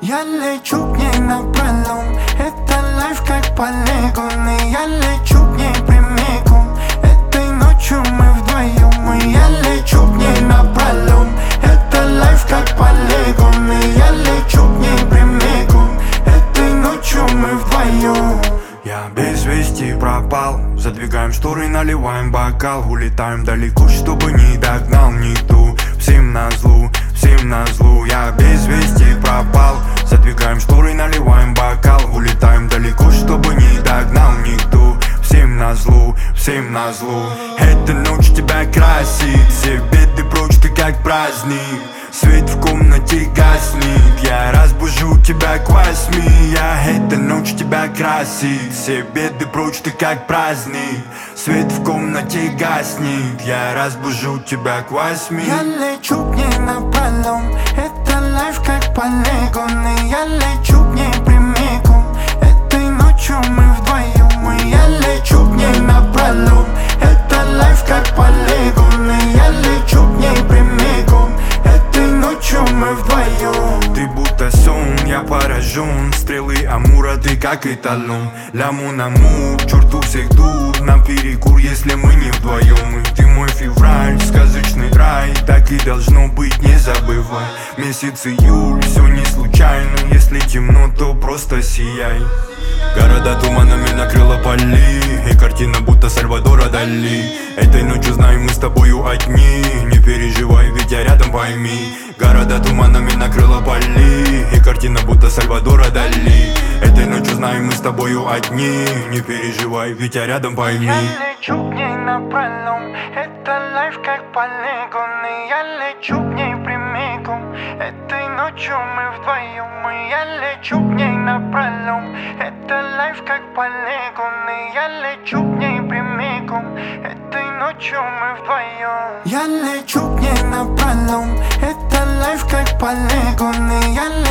Я лечу к ней напролом, это лайф как полигон. И я лечу к ней прямиком, этой ночью мы вдвоем. И я лечу к ней напролом, это лайф как полигон. И я лечу к ней прямиком, этой ночью мы вдвоем. Я без вести пропал, задвигаем шторы, наливаем бокал. Улетаем далеко, чтобы не догнал никто. Всем назло, всем назло. Я без вести пропал, задвигаем шторы, наливаем бокал. Улетаем далеко, чтобы не догнал никто. Всем назло, всем назло. Эта ночь тебя красит, все беды прочь, ты как праздник. Свет в комнате гаснет, я разбужу тебя к 8. Эта ночь тебя красит, все беды прочь, ты как праздник. Свет в комнате гаснет, я разбужу тебя к 8. Я лечу к ней напролом, это лайф как полигон. И я лечу к ней прямиком, этой ночью мы вдвоем. И я лечу к ней напролом, это лайф как полигон. И я лечу к ней прямиком, этой ночью мы вдвоем. Ты будто сон, я поражен. Стрелы Амура, ты как эталон. Ля мон амур, к черту всех дур. Нам перекур, если мы не вдвоем. И ты мой февраль, сказочный рай. Так и должно быть, не забывай. Месяц июль, все не случайно. Если темно, то просто сияй. Города туманами накрыла поли, и картина будто Сальвадора Дали. Этой ночью знаем, мы с тобою одни. Не переживай, ведь я рядом, пойми. Города туманами накрыла поли, и картина будто Сальвадора Дали. Этой ночью знаем, мы с тобою одни. Не переживай, ведь я рядом, пойми. Я лечу к ней напролом, это лайф как полигон. И я лечу к ней прямиком, этой ночью мы вдвоем. И я лечу к ней напролом, это лайф как полигон. И я лечу к ней прямиком, этой ночью мы вдвоем. Я лечу к ней напролом, это лайф как полигон. И я